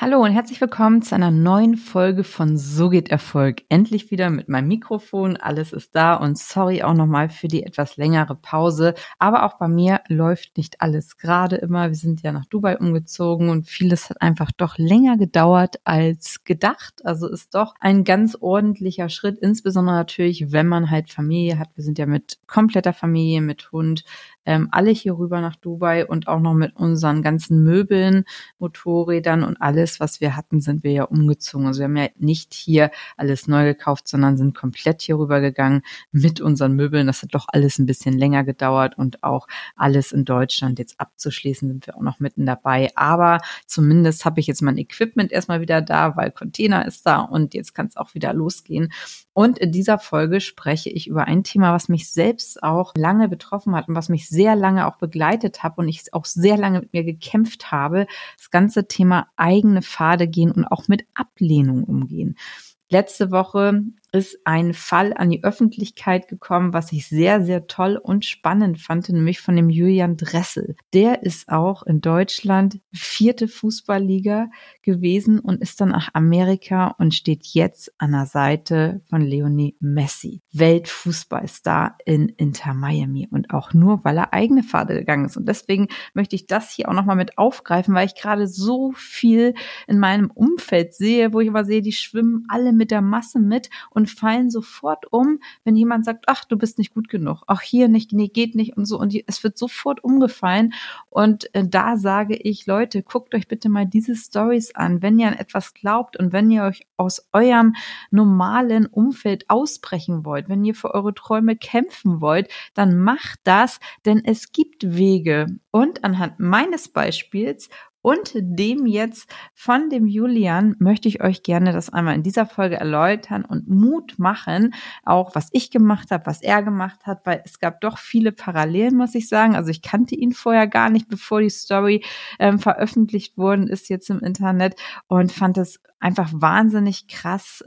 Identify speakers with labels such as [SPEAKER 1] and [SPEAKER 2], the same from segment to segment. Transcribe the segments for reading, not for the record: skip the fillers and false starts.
[SPEAKER 1] Hallo und herzlich willkommen zu einer neuen Folge von So geht Erfolg. Endlich wieder mit meinem Mikrofon, alles ist da und sorry auch nochmal für die etwas längere Pause. Aber auch bei mir läuft nicht alles gerade immer. Wir sind ja nach Dubai umgezogen und vieles hat einfach doch länger gedauert als gedacht. Also ist doch ein ganz ordentlicher Schritt, insbesondere natürlich, wenn man halt Familie hat. Wir sind ja mit kompletter Familie, mit Hund, alle hier rüber nach Dubai und auch noch mit unseren ganzen Möbeln, Motorrädern und alles, was wir hatten, sind wir ja umgezogen. Also wir haben ja nicht hier alles neu gekauft, sondern sind komplett hier rüber gegangen mit unseren Möbeln. Das hat doch alles ein bisschen länger gedauert und auch alles in Deutschland jetzt abzuschließen, sind wir auch noch mitten dabei. Aber zumindest habe ich jetzt mein Equipment erstmal wieder da, weil Container ist da und jetzt kann es auch wieder losgehen. Und in dieser Folge spreche ich über ein Thema, was mich selbst auch lange betroffen hat und was mich sehr lange auch begleitet hat und ich auch sehr lange mit mir gekämpft habe. Das ganze Thema eigene Pfade gehen und auch mit Ablehnung umgehen. Letzte Woche ist ein Fall an die Öffentlichkeit gekommen, was ich sehr, sehr toll und spannend fand, nämlich von dem Julian Dressel. Der ist auch in Deutschland 4. Fußballliga gewesen und ist dann nach Amerika und steht jetzt an der Seite von Lionel Messi, Weltfußballstar in Inter Miami und auch nur, weil er eigene Pfade gegangen ist. Und deswegen möchte ich das hier auch nochmal mit aufgreifen, weil ich gerade so viel in meinem Umfeld sehe, wo ich aber sehe, die schwimmen alle mit der Masse mit und fallen sofort um, wenn jemand sagt, ach, du bist nicht gut genug, auch hier nicht, nee, geht nicht und so. Und es wird sofort umgefallen. Und da sage ich, Leute, guckt euch bitte mal diese Stories an, wenn ihr an etwas glaubt und wenn ihr euch aus eurem normalen Umfeld ausbrechen wollt, wenn ihr für eure Träume kämpfen wollt, dann macht das, denn es gibt Wege. Und anhand meines Beispiels und dem jetzt von dem Julian möchte ich euch gerne das einmal in dieser Folge erläutern und Mut machen, auch was ich gemacht habe, was er gemacht hat, weil es gab doch viele Parallelen, muss ich sagen. Also ich kannte ihn vorher gar nicht, bevor die Story veröffentlicht worden ist jetzt im Internet und fand es einfach wahnsinnig krass,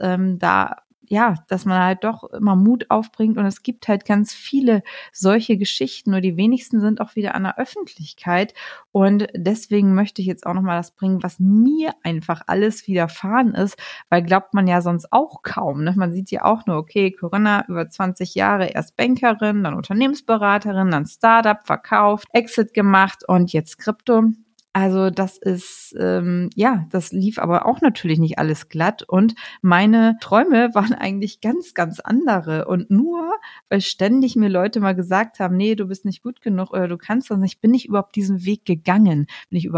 [SPEAKER 1] dass man halt doch immer Mut aufbringt und es gibt halt ganz viele solche Geschichten, nur die wenigsten sind auch wieder an der Öffentlichkeit und deswegen möchte ich jetzt auch nochmal das bringen, was mir einfach alles widerfahren ist, weil glaubt man ja sonst auch kaum, ne? Man sieht ja auch nur, okay, Corinna über 20 Jahre, erst Bankerin, dann Unternehmensberaterin, dann Startup, verkauft, Exit gemacht und jetzt Krypto. Also das ist, das lief aber auch natürlich nicht alles glatt und meine Träume waren eigentlich ganz, ganz andere und nur, weil ständig mir Leute mal gesagt haben, nee, du bist nicht gut genug oder du kannst das nicht, bin ich überhaupt diesen Weg gegangen,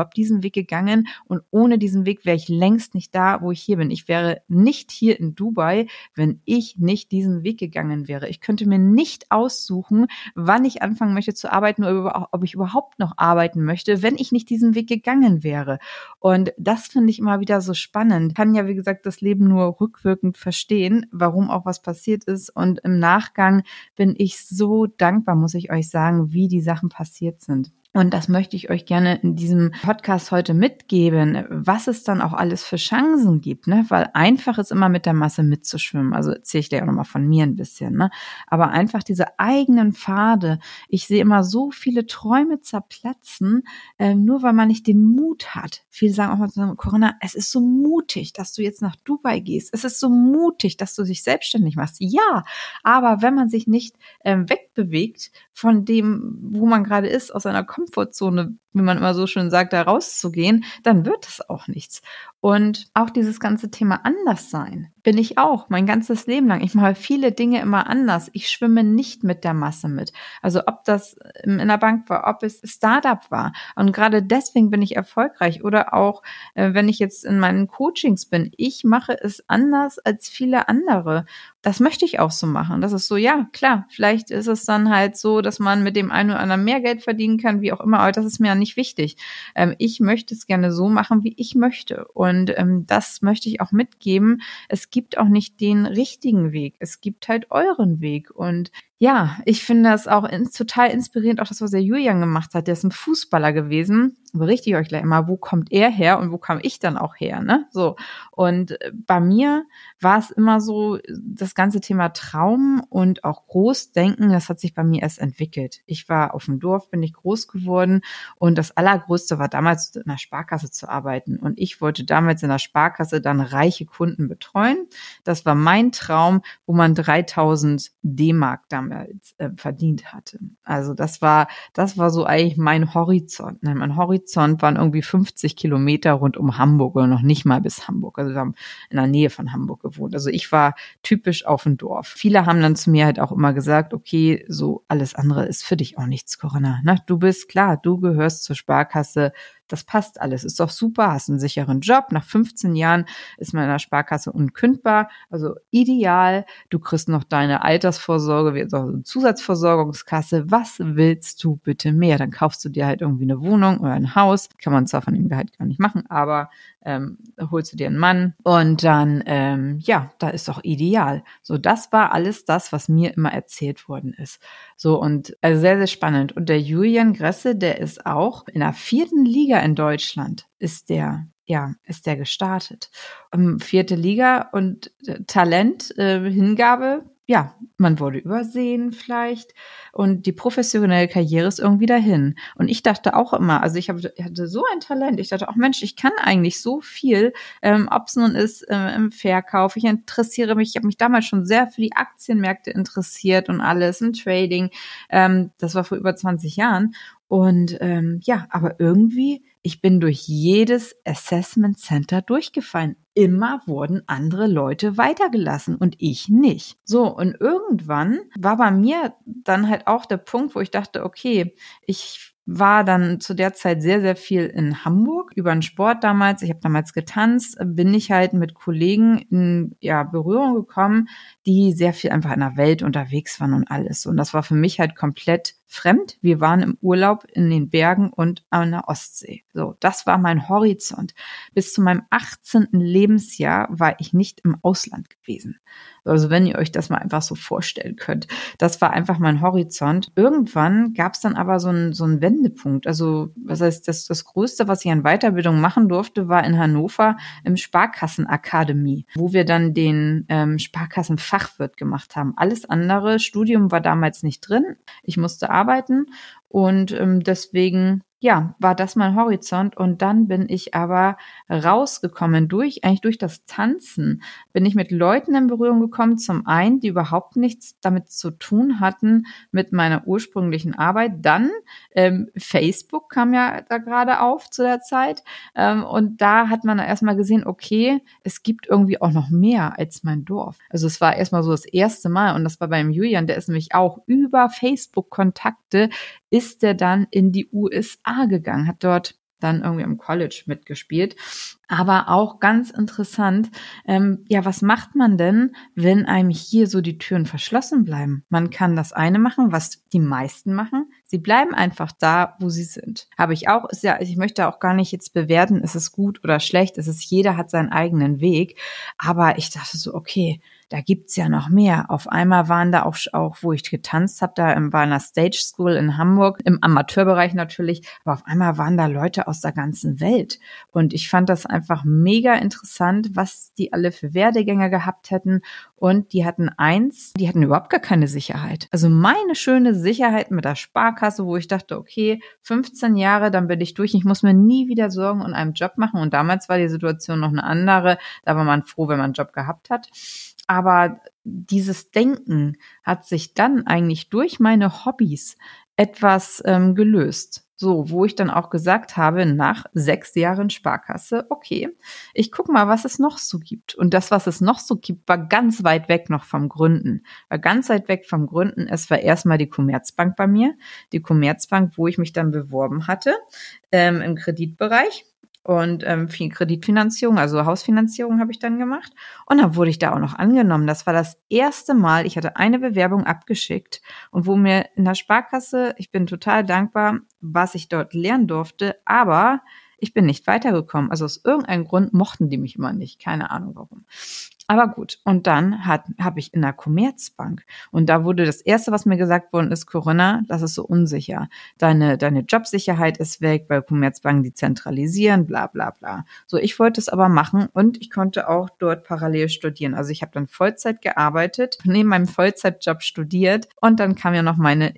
[SPEAKER 1] und ohne diesen Weg wäre ich längst nicht da, wo ich hier bin. Ich wäre nicht hier in Dubai, wenn ich nicht diesen Weg gegangen wäre. Ich könnte mir nicht aussuchen, wann ich anfangen möchte zu arbeiten oder ob ich überhaupt noch arbeiten möchte, wenn ich nicht diesen Weg gegangen wäre. Und das finde ich immer wieder so spannend. Ich kann ja, wie gesagt, das Leben nur rückwirkend verstehen, warum auch was passiert ist. Und im Nachgang bin ich so dankbar, muss ich euch sagen, wie die Sachen passiert sind. Und das möchte ich euch gerne in diesem Podcast heute mitgeben, was es dann auch alles für Chancen gibt, ne? Weil einfach ist immer mit der Masse mitzuschwimmen. Also erzähle ich dir auch nochmal von mir ein bisschen, ne? Aber einfach diese eigenen Pfade. Ich sehe immer so viele Träume zerplatzen, nur weil man nicht den Mut hat. Viele sagen auch mal so, Corinna, es ist so mutig, dass du jetzt nach Dubai gehst. Es ist so mutig, dass du dich selbstständig machst. Ja, aber wenn man sich nicht wegbewegt von dem, wo man gerade ist, aus seiner Komfortzone, wie man immer so schön sagt, da rauszugehen, dann wird es auch nichts. Und auch dieses ganze Thema Anderssein bin ich auch mein ganzes Leben lang. Ich mache viele Dinge immer anders. Ich schwimme nicht mit der Masse mit. Also ob das in der Bank war, ob es Startup war. Und gerade deswegen bin ich erfolgreich. Oder auch, wenn ich jetzt in meinen Coachings bin, ich mache es anders als viele andere. Das möchte ich auch so machen. Das ist so, ja, klar, vielleicht ist es dann halt so, dass man mit dem einen oder anderen mehr Geld verdienen kann, wie auch immer, aber das ist mir ja nicht wichtig. Ich möchte es gerne so machen, wie ich möchte. Und das möchte ich auch mitgeben. Es gibt auch nicht den richtigen Weg. Es gibt halt euren Weg. Und Ja, ich finde das auch total inspirierend, auch das, was der Julian gemacht hat. Der ist ein Fußballer gewesen. Berichte ich euch gleich mal, wo kommt er her und wo kam ich dann auch her, ne? So. Und bei mir war es immer so, das ganze Thema Traum und auch Großdenken, das hat sich bei mir erst entwickelt. Ich war auf dem Dorf, bin ich groß geworden und das Allergrößte war damals in der Sparkasse zu arbeiten. Und ich wollte damals in der Sparkasse dann reiche Kunden betreuen. Das war mein Traum, wo man 3.000 D-Mark damals verdient hatte. Also das war so eigentlich mein Horizont. Mein Horizont waren irgendwie 50 Kilometer rund um Hamburg oder noch nicht mal bis Hamburg. Also wir haben in der Nähe von Hamburg gewohnt. Also ich war typisch auf dem Dorf. Viele haben dann zu mir halt auch immer gesagt, okay, so alles andere ist für dich auch nichts, Corinna. Na, du bist klar, du gehörst zur Sparkasse. Das passt alles, ist doch super, hast einen sicheren Job. Nach 15 Jahren ist man in der Sparkasse unkündbar, also ideal. Du kriegst noch deine Altersvorsorge, wie auch eine Zusatzversorgungskasse. Was willst du bitte mehr? Dann kaufst du dir halt irgendwie eine Wohnung oder ein Haus. Kann man zwar von dem Gehalt gar nicht machen, aber holst du dir einen Mann und dann, ja, da ist doch ideal. So, das war alles das, was mir immer erzählt worden ist. So, und also sehr, sehr spannend. Und der Julian Gresse, der ist auch in der 4. Liga in Deutschland, ist der gestartet. 4. Liga und Talent, Hingabe, ja, man wurde übersehen vielleicht und die professionelle Karriere ist irgendwie dahin. Und ich dachte auch immer, also ich hatte so ein Talent, ich dachte auch, Mensch, ich kann eigentlich so viel, ob es nun ist im Verkauf, ich interessiere mich, ich habe mich damals schon sehr für die Aktienmärkte interessiert und alles, im Trading, das war vor über 20 Jahren. Und ja, aber irgendwie, ich bin durch jedes Assessment Center durchgefallen. Immer wurden andere Leute weitergelassen und ich nicht. So, und irgendwann war bei mir dann halt auch der Punkt, wo ich dachte, okay, ich war dann zu der Zeit sehr, sehr viel in Hamburg über den Sport damals. Ich habe damals getanzt, bin ich halt mit Kollegen in Berührung gekommen, die sehr viel einfach in der Welt unterwegs waren und alles. Und das war für mich halt komplett fremd. Wir waren im Urlaub in den Bergen und an der Ostsee. So, das war mein Horizont. Bis zu meinem 18. Lebensjahr war ich nicht im Ausland gewesen. Also wenn ihr euch das mal einfach so vorstellen könnt. Das war einfach mein Horizont. Irgendwann gab es dann aber so einen Wendepunkt. Also was heißt, das Größte, was ich an Weiterbildung machen durfte, war in Hannover im Sparkassenakademie, wo wir dann den Sparkassenfachwirt gemacht haben. Alles andere, Studium war damals nicht drin. Ich musste arbeiten und deswegen war das mein Horizont. Und dann bin ich aber rausgekommen durch das Tanzen. Bin ich mit Leuten in Berührung gekommen, zum einen, die überhaupt nichts damit zu tun hatten mit meiner ursprünglichen Arbeit. Dann Facebook kam ja da gerade auf zu der Zeit. Und da hat man erstmal gesehen, okay, es gibt irgendwie auch noch mehr als mein Dorf. Also es war erstmal so das erste Mal und das war beim Julian, der ist nämlich auch über Facebook-Kontakte, ist der dann in die USA gegangen, hat dort dann irgendwie am College mitgespielt. Aber auch ganz interessant, was macht man denn, wenn einem hier so die Türen verschlossen bleiben? Man kann das eine machen, was die meisten machen. Sie bleiben einfach da, wo sie sind. Habe ich auch, ich möchte auch gar nicht jetzt bewerten, ist es gut oder schlecht, jeder hat seinen eigenen Weg. Aber ich dachte so, okay, da gibt's ja noch mehr. Auf einmal waren da auch wo ich getanzt habe, war in einer Stage School in Hamburg, im Amateurbereich natürlich, aber auf einmal waren da Leute aus der ganzen Welt. Und ich fand das einfach mega interessant, was die alle für Werdegänge gehabt hätten. Und die hatten überhaupt gar keine Sicherheit. Also meine schöne Sicherheit mit der Sparkasse, wo ich dachte, okay, 15 Jahre, dann bin ich durch. Ich muss mir nie wieder Sorgen um einen Job machen. Und damals war die Situation noch eine andere. Da war man froh, wenn man einen Job gehabt hat. Aber dieses Denken hat sich dann eigentlich durch meine Hobbys etwas gelöst. So, wo ich dann auch gesagt habe, nach 6 Jahren Sparkasse, okay, ich guck mal, was es noch so gibt. Und das, was es noch so gibt, war ganz weit weg noch vom Gründen. War ganz weit weg vom Gründen. Es war erstmal die Commerzbank bei mir. Die Commerzbank, wo ich mich dann beworben hatte, im Kreditbereich. Und viel Kreditfinanzierung, also Hausfinanzierung habe ich dann gemacht. Und dann wurde ich da auch noch angenommen. Das war das erste Mal, ich hatte eine Bewerbung abgeschickt und wo mir in der Sparkasse, ich bin total dankbar, was ich dort lernen durfte, aber ich bin nicht weitergekommen. Also aus irgendeinem Grund mochten die mich immer nicht. Keine Ahnung warum. Aber gut, und dann habe ich in der Commerzbank, und da wurde das Erste, was mir gesagt worden ist, Corinna, das ist so unsicher. Deine Jobsicherheit ist weg, weil Commerzbanken die zentralisieren, bla bla bla. So, ich wollte es aber machen und ich konnte auch dort parallel studieren. Also ich habe dann Vollzeit gearbeitet, neben meinem Vollzeitjob studiert und dann kam ja noch meine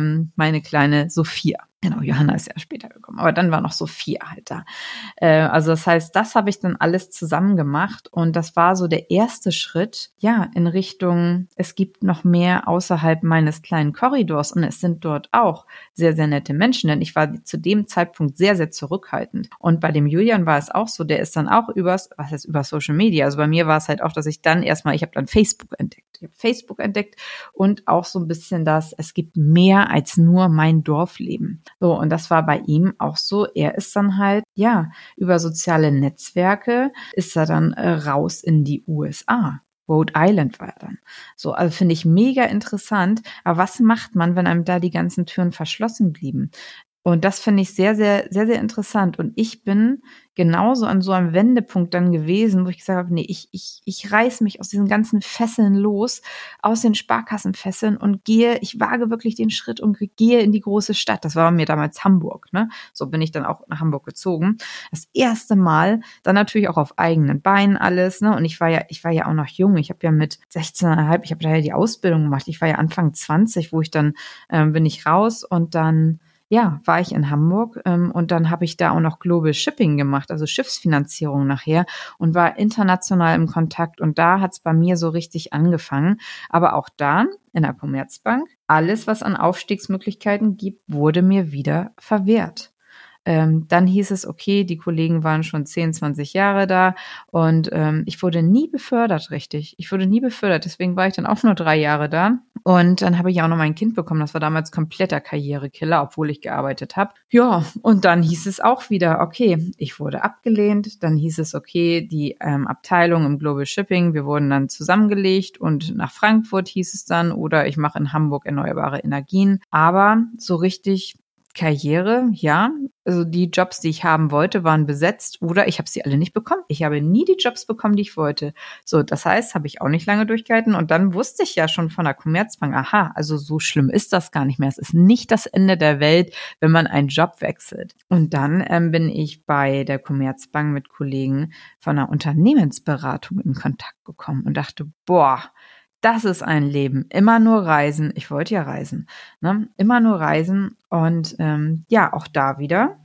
[SPEAKER 1] kleine Sophia. Genau, Johanna ist ja später gekommen, aber dann war noch Sophia halt da. Also das heißt, das habe ich dann alles zusammen gemacht und das war so der erste Schritt, ja, in Richtung, es gibt noch mehr außerhalb meines kleinen Korridors und es sind dort auch sehr, sehr nette Menschen, denn ich war zu dem Zeitpunkt sehr, sehr zurückhaltend. Und bei dem Julian war es auch so, der ist dann auch über Social Media, also bei mir war es halt auch, dass ich dann ich habe dann Facebook entdeckt. Ich habe Facebook entdeckt und auch so ein bisschen es gibt mehr als nur mein Dorfleben. So, und das war bei ihm auch so. Er ist dann halt, ja, über soziale Netzwerke ist er dann raus in die USA. Rhode Island war er dann. So, also finde ich mega interessant. Aber was macht man, wenn einem da die ganzen Türen verschlossen blieben? Und das finde ich sehr, sehr, sehr, sehr interessant. Und ich bin genauso an so einem Wendepunkt dann gewesen, wo ich gesagt habe, nee, ich reiß mich aus diesen ganzen Fesseln los, aus den Sparkassenfesseln und ich wage wirklich den Schritt und gehe in die große Stadt. Das war bei mir damals Hamburg, ne? So bin ich dann auch nach Hamburg gezogen. Das erste Mal, dann natürlich auch auf eigenen Beinen alles, ne? Und ich war ja auch noch jung. Ich habe ja mit 16,5, ich habe da ja die Ausbildung gemacht. Ich war ja Anfang 20, wo ich dann bin ich raus und dann ja, war ich in Hamburg und dann habe ich da auch noch Global Shipping gemacht, also Schiffsfinanzierung nachher und war international im Kontakt und da hat's bei mir so richtig angefangen. Aber auch da in der Commerzbank, alles, was an Aufstiegsmöglichkeiten gibt, wurde mir wieder verwehrt. Dann hieß es, okay, die Kollegen waren schon 10, 20 Jahre da und ich wurde nie befördert, richtig. Ich wurde nie befördert, deswegen war ich dann auch nur 3 Jahre da. Und dann habe ich auch noch mein Kind bekommen. Das war damals kompletter Karrierekiller, obwohl ich gearbeitet habe. Ja, und dann hieß es auch wieder, okay, ich wurde abgelehnt. Dann hieß es, okay, die Abteilung im Global Shipping, wir wurden dann zusammengelegt und nach Frankfurt hieß es dann oder ich mache in Hamburg erneuerbare Energien. Aber so richtig Karriere, ja, also die Jobs, die ich haben wollte, waren besetzt oder ich habe sie alle nicht bekommen. Ich habe nie die Jobs bekommen, die ich wollte. So, das heißt, habe ich auch nicht lange durchgehalten und dann wusste ich ja schon von der Commerzbank, aha, also so schlimm ist das gar nicht mehr. Es ist nicht das Ende der Welt, wenn man einen Job wechselt. Und dann bin ich bei der Commerzbank mit Kollegen von einer Unternehmensberatung in Kontakt gekommen und dachte, boah, das ist ein Leben. Immer nur reisen. Ich wollte ja reisen. Ne? Immer nur reisen. Und ja, auch da wieder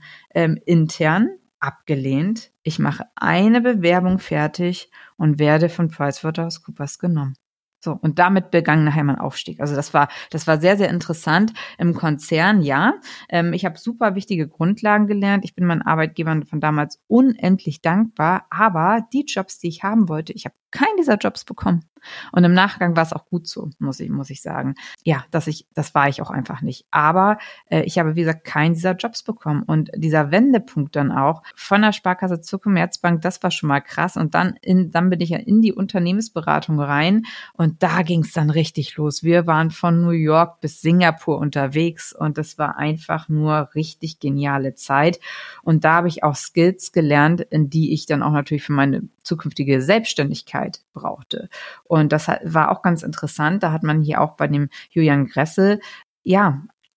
[SPEAKER 1] intern abgelehnt. Ich mache eine Bewerbung fertig und werde von PricewaterhouseCoopers genommen. So, und damit begann nachher mein Aufstieg. Also das war sehr, sehr interessant im Konzern, ja. Ich habe super wichtige Grundlagen gelernt. Ich bin meinen Arbeitgebern von damals unendlich dankbar. Aber die Jobs, die ich haben wollte, ich habe keinen dieser Jobs bekommen. Und im Nachgang war es auch gut so, muss ich sagen. Ja, das war ich auch einfach nicht. Aber ich habe, wie gesagt, keinen dieser Jobs bekommen. Und dieser Wendepunkt dann auch von der Sparkasse zur Commerzbank, das war schon mal krass. Und dann bin ich ja in die Unternehmensberatung rein und da ging es dann richtig los. Wir waren von New York bis Singapur unterwegs und das war einfach nur richtig geniale Zeit. Und da habe ich auch Skills gelernt, in die ich dann auch natürlich für meine zukünftige Selbstständigkeit brauchte. Und das war auch ganz interessant. Da hat man hier auch bei dem Julian Gressel, ja,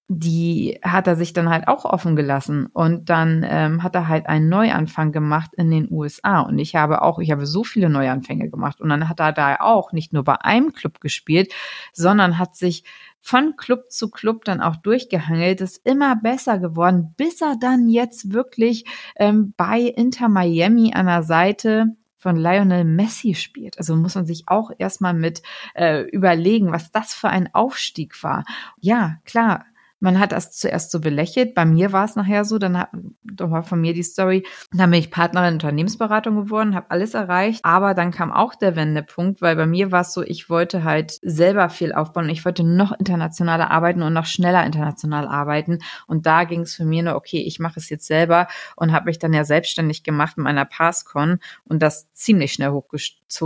[SPEAKER 1] die hat er sich dann halt auch offen gelassen und dann hat er halt einen Neuanfang gemacht in den USA und ich habe so viele Neuanfänge gemacht und dann hat er da auch nicht nur bei einem Club gespielt, sondern hat sich von Club zu Club dann auch durchgehangelt, ist immer besser geworden, bis er dann jetzt wirklich bei Inter Miami an der Seite von Lionel Messi spielt. Also muss man sich auch erstmal mit überlegen, was das für ein Aufstieg war. Ja, klar. Man hat das zuerst so belächelt. Bei mir war es nachher so, dann war von mir die Story, dann bin ich Partnerin in Unternehmensberatung geworden, habe alles erreicht, aber dann kam auch der Wendepunkt, weil bei mir war es so, ich wollte halt selber viel aufbauen. Ich wollte noch internationaler arbeiten und noch schneller international arbeiten und da ging es für mich nur, okay, ich mache es jetzt selber und habe mich dann ja selbstständig gemacht mit meiner Passcon und das ziemlich schnell hochgezogen.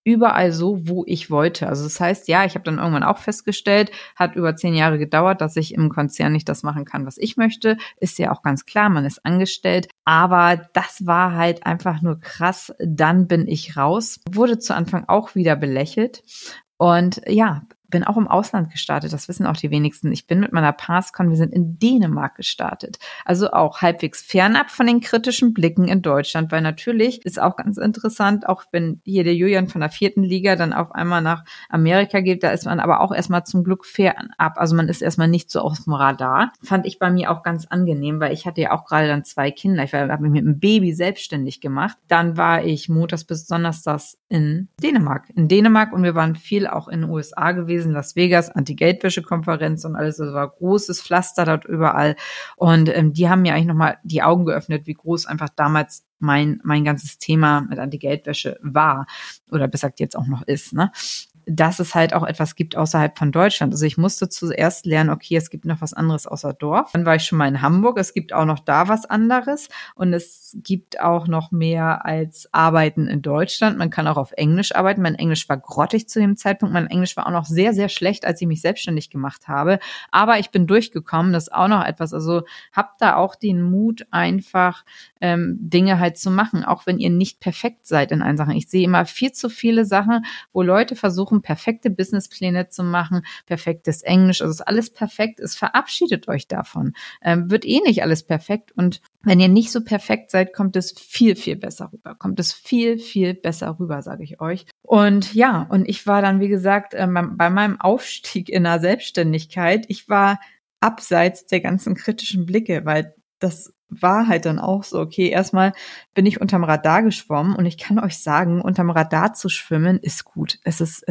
[SPEAKER 1] überall so, wo ich wollte. Also das heißt, ja, ich habe dann irgendwann auch festgestellt, hat über 10 Jahre gedauert, dass ich im Konzern nicht das machen kann, was ich möchte. Ist ja auch ganz klar, man ist angestellt. Aber das war halt einfach nur krass. Dann bin ich raus, wurde zu Anfang auch wieder belächelt. Und ja, bin auch im Ausland gestartet, das wissen auch die wenigsten. Ich bin mit meiner PassCon, wir sind in Dänemark gestartet. Also auch halbwegs fernab von den kritischen Blicken in Deutschland, weil natürlich ist auch ganz interessant, auch wenn hier der Julian von der 4. Liga dann auf einmal nach Amerika geht, da ist man aber auch erstmal zum Glück fernab. Also man ist erstmal nicht so auf dem Radar. Fand ich bei mir auch ganz angenehm, weil ich hatte ja auch gerade dann 2 Kinder. Ich habe mich mit einem Baby selbstständig gemacht. Dann war ich montags bis donnerstags in Dänemark. Und wir waren viel auch in den USA gewesen, Las Vegas, Anti-Geldwäsche-Konferenz und alles, das war großes Pflaster dort überall und die haben mir eigentlich nochmal die Augen geöffnet, wie groß einfach damals mein ganzes Thema mit Anti-Geldwäsche war oder besser gesagt jetzt auch noch ist, ne? Dass es halt auch etwas gibt außerhalb von Deutschland. Also ich musste zuerst lernen, okay, es gibt noch was anderes außer Dorf. Dann war ich schon mal in Hamburg, es gibt auch noch da was anderes und es gibt auch noch mehr als Arbeiten in Deutschland. Man kann auch auf Englisch arbeiten. Mein Englisch war grottig zu dem Zeitpunkt. Mein Englisch war auch noch sehr, sehr schlecht, als ich mich selbstständig gemacht habe. Aber ich bin durchgekommen, das ist auch noch etwas. Also habt da auch den Mut, einfach Dinge halt zu machen, auch wenn ihr nicht perfekt seid in allen Sachen. Ich sehe immer viel zu viele Sachen, wo Leute versuchen, perfekte Businesspläne zu machen, perfektes Englisch, also ist alles perfekt ist, verabschiedet euch davon. Wird eh nicht alles perfekt und wenn ihr nicht so perfekt seid, kommt es viel, viel besser rüber. Kommt es viel, viel besser rüber, sage ich euch. Und ja, und ich war dann, wie gesagt, bei meinem Aufstieg in der Selbstständigkeit, ich war abseits der ganzen kritischen Blicke, weil das war halt dann auch so, okay, erstmal bin ich unterm Radar geschwommen und ich kann euch sagen, unterm Radar zu schwimmen ist gut. Es ist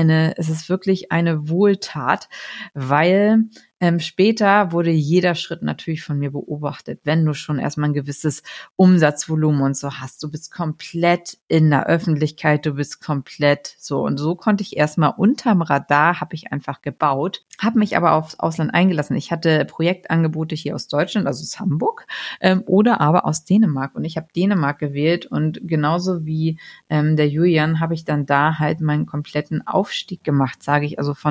[SPEAKER 1] wirklich eine Wohltat, weil später wurde jeder Schritt natürlich von mir beobachtet, wenn du schon erstmal ein gewisses Umsatzvolumen und so hast. Du bist komplett in der Öffentlichkeit, du bist komplett so. Und so konnte ich erstmal unterm Radar, habe ich einfach gebaut, habe mich aber aufs Ausland eingelassen. Ich hatte Projektangebote hier aus Deutschland, also aus Hamburg, oder aber aus Dänemark. Und ich habe Dänemark gewählt und genauso wie der Julian habe ich dann da halt meinen kompletten Aufstieg gemacht, sage ich, also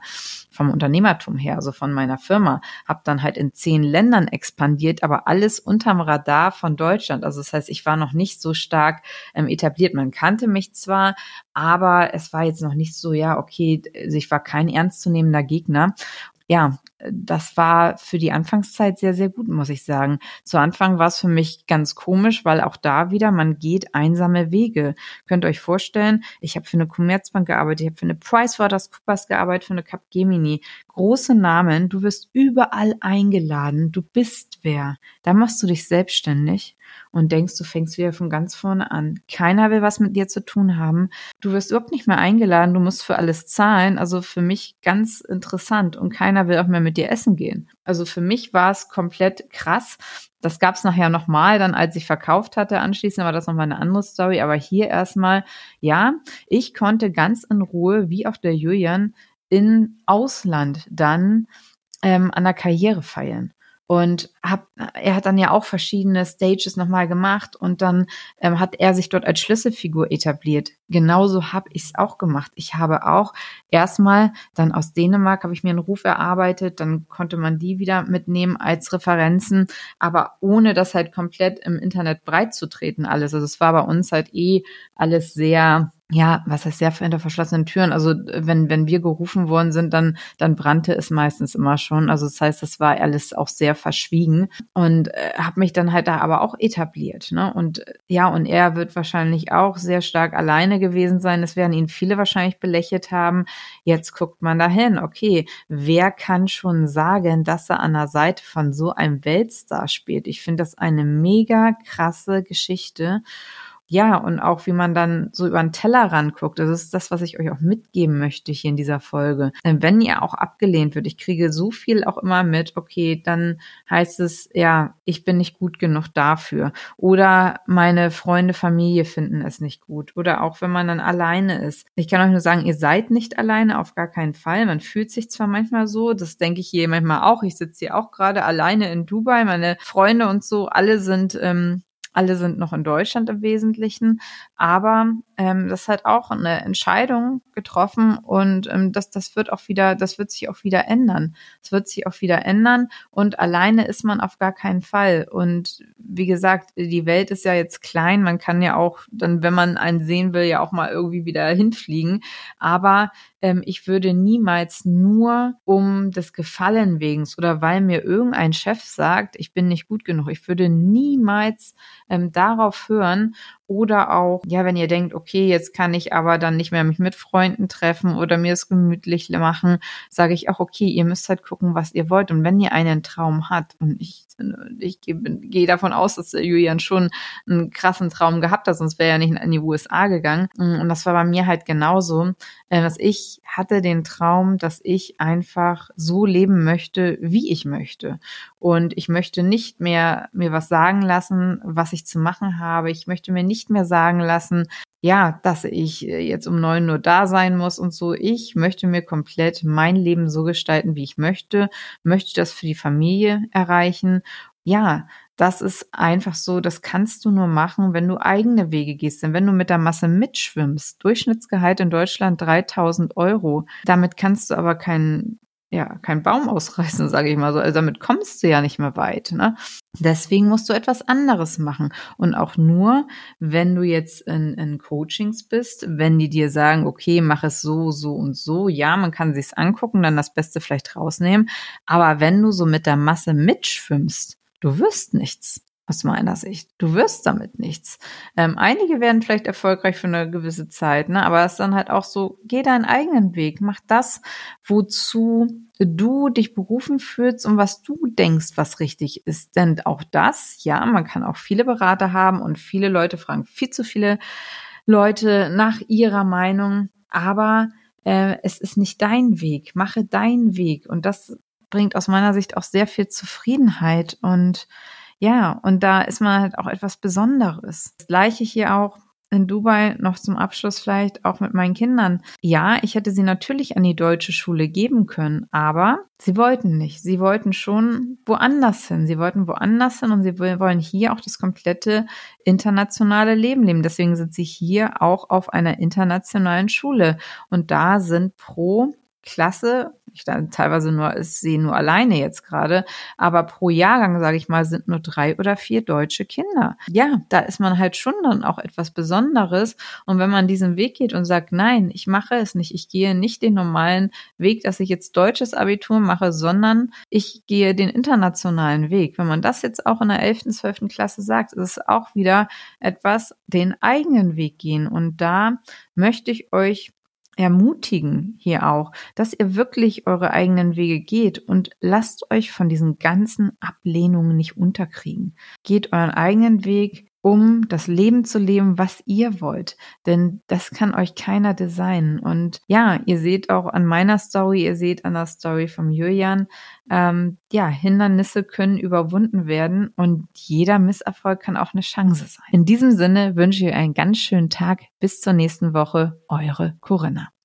[SPEAKER 1] vom Unternehmertum her, also von meiner Firma, habe dann halt in 10 Ländern expandiert, aber alles unterm Radar von Deutschland. Also das heißt, ich war noch nicht so stark etabliert. Man kannte mich zwar, aber es war jetzt noch nicht so, ja, okay, also ich war kein ernstzunehmender Gegner. Ja, das war für die Anfangszeit sehr, sehr gut, muss ich sagen. Zu Anfang war es für mich ganz komisch, weil auch da wieder, man geht einsame Wege. Könnt ihr euch vorstellen, ich habe für eine Commerzbank gearbeitet, ich habe für eine PricewaterhouseCoopers gearbeitet, für eine Capgemini. Große Namen, du wirst überall eingeladen, du bist wer. Da machst du dich selbstständig und denkst, du fängst wieder von ganz vorne an. Keiner will was mit dir zu tun haben. Du wirst überhaupt nicht mehr eingeladen, du musst für alles zahlen. Also für mich ganz interessant und keiner will auch mehr mit dir essen gehen. Also für mich war es komplett krass. Das gab es nachher nochmal, dann als ich verkauft hatte anschließend, war das nochmal eine andere Story. Aber hier erstmal, ja, ich konnte ganz in Ruhe, wie auch der Julian, in Ausland dann an der Karriere feilen. Und er hat dann ja auch verschiedene Stages nochmal gemacht und dann hat er sich dort als Schlüsselfigur etabliert. Genauso habe ich es auch gemacht. Ich habe auch erstmal dann aus Dänemark habe ich mir einen Ruf erarbeitet, dann konnte man die wieder mitnehmen als Referenzen, aber ohne das halt komplett im Internet breit zu treten alles. Also es war bei uns halt alles sehr, ja, was heißt sehr hinter verschlossenen Türen? Also wenn wir gerufen worden sind, dann brannte es meistens immer schon. Also das heißt, das war alles auch sehr verschwiegen und habe mich dann halt da aber auch etabliert, ne? Und ja, und er wird wahrscheinlich auch sehr stark alleine gewesen sein. Es werden ihn viele wahrscheinlich belächelt haben. Jetzt guckt man dahin. Okay, wer kann schon sagen, dass er an der Seite von so einem Weltstar spielt? Ich finde das eine mega krasse Geschichte. Ja, und auch wie man dann so über den Teller ranguckt. Das ist das, was ich euch auch mitgeben möchte hier in dieser Folge. Denn wenn ihr auch abgelehnt wird, ich kriege so viel auch immer mit, okay, dann heißt es, ja, ich bin nicht gut genug dafür. Oder meine Freunde, Familie finden es nicht gut. Oder auch wenn man dann alleine ist. Ich kann euch nur sagen, ihr seid nicht alleine, auf gar keinen Fall. Man fühlt sich zwar manchmal so, das denke ich hier manchmal auch. Ich sitze hier auch gerade alleine in Dubai. Meine Freunde und so, alle sind Alle sind noch in Deutschland im Wesentlichen, aber das hat auch eine Entscheidung getroffen und das wird sich auch wieder ändern. Es wird sich auch wieder ändern und alleine ist man auf gar keinen Fall. Und wie gesagt, die Welt ist ja jetzt klein. Man kann ja auch dann, wenn man einen sehen will, ja auch mal irgendwie wieder hinfliegen. Aber ich würde niemals nur um des Gefallen wegen oder weil mir irgendein Chef sagt, ich bin nicht gut genug. Ich würde niemals darauf hören oder auch, ja, wenn ihr denkt, okay, jetzt kann ich aber dann nicht mehr mich mit Freunden treffen oder mir es gemütlich machen, sage ich auch, okay, ihr müsst halt gucken, was ihr wollt. Und wenn ihr einen Traum habt, und ich gehe davon aus, dass der Julian schon einen krassen Traum gehabt hat, sonst wäre er nicht in die USA gegangen. Und das war bei mir halt genauso, dass ich hatte den Traum, dass ich einfach so leben möchte, wie ich möchte. Und ich möchte nicht mehr mir was sagen lassen, was ich zu machen habe. Ich möchte mir nicht mehr sagen lassen, ja, dass ich jetzt um 9 Uhr da sein muss und so. Ich möchte mir komplett mein Leben so gestalten, wie ich möchte das für die Familie erreichen. Ja, das ist einfach so, das kannst du nur machen, wenn du eigene Wege gehst. Denn wenn du mit der Masse mitschwimmst, Durchschnittsgehalt in Deutschland 3.000 Euro, damit kannst du aber keinen Baum ausreißen, sage ich mal so. Also damit kommst du ja nicht mehr weit, ne? Deswegen musst du etwas anderes machen. Und auch nur, wenn du jetzt in Coachings bist, wenn die dir sagen, okay, mach es so, so und so. Ja, man kann sich's angucken, dann das Beste vielleicht rausnehmen. Aber wenn du so mit der Masse mitschwimmst, du wirst nichts. Aus meiner Sicht. Du wirst damit nichts. Einige werden vielleicht erfolgreich für eine gewisse Zeit, ne? Aber es ist dann halt auch so, geh deinen eigenen Weg. Mach das, wozu du dich berufen fühlst und was du denkst, was richtig ist. Denn auch das, ja, man kann auch viele Berater haben und viele Leute fragen viel zu viele Leute nach ihrer Meinung. Aber es ist nicht dein Weg. Mache deinen Weg. Und das bringt aus meiner Sicht auch sehr viel Zufriedenheit und ja, und da ist man halt auch etwas Besonderes. Das Gleiche hier auch in Dubai noch zum Abschluss vielleicht auch mit meinen Kindern. Ja, ich hätte sie natürlich an die deutsche Schule geben können, aber sie wollten nicht. Sie wollten schon woanders hin. Sie wollten woanders hin und sie wollen hier auch das komplette internationale Leben leben. Deswegen sind sie hier auch auf einer internationalen Schule. Und da sind pro Klasse, ich dann teilweise sehe nur alleine jetzt gerade, aber pro Jahrgang, sage ich mal, sind nur 3 oder 4 deutsche Kinder. Ja, da ist man halt schon dann auch etwas Besonderes. Und wenn man diesen Weg geht und sagt, nein, ich mache es nicht, ich gehe nicht den normalen Weg, dass ich jetzt deutsches Abitur mache, sondern ich gehe den internationalen Weg. Wenn man das jetzt auch in der 11., 12. Klasse sagt, ist es auch wieder etwas, den eigenen Weg gehen. Und da möchte ich euch ermutigen hier auch, dass ihr wirklich eure eigenen Wege geht und lasst euch von diesen ganzen Ablehnungen nicht unterkriegen. Geht euren eigenen Weg, um das Leben zu leben, was ihr wollt. Denn das kann euch keiner designen. Und ja, ihr seht auch an meiner Story, ihr seht an der Story vom Julian, Hindernisse können überwunden werden und jeder Misserfolg kann auch eine Chance sein. In diesem Sinne wünsche ich euch einen ganz schönen Tag. Bis zur nächsten Woche. Eure Corinna.